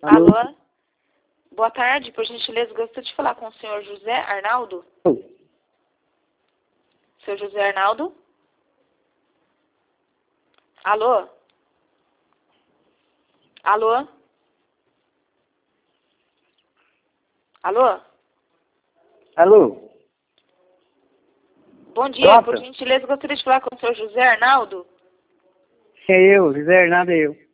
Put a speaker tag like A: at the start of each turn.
A: Alô?
B: Alô? Boa tarde, por gentileza, gostaria de falar com o senhor José Arnaldo. Seu José Arnaldo? Alô? Alô? Alô?
A: Alô?
B: Bom dia, por gentileza, gostaria de falar com o senhor José Arnaldo.
A: É eu, José Hernando, é eu.